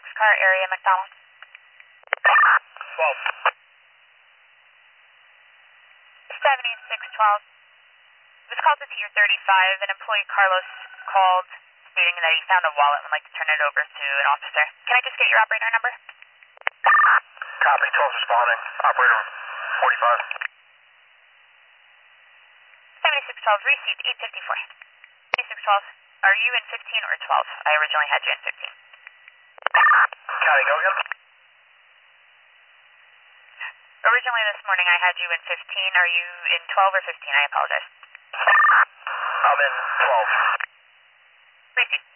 car area, McDonald. 12. 7612. This call to Tier 35. An employee, Carlos, called stating that he found a wallet and would like to turn it over to an officer. Can I just get your operator number? Copy, 12 responding. Operator 45. 7612, received 854. 7612, are you in 15 or 12? I originally had you in 15. Copy, go again. Originally this morning I had you in 15. Are you in 12 or 15? I apologize. I'm in 12. Received.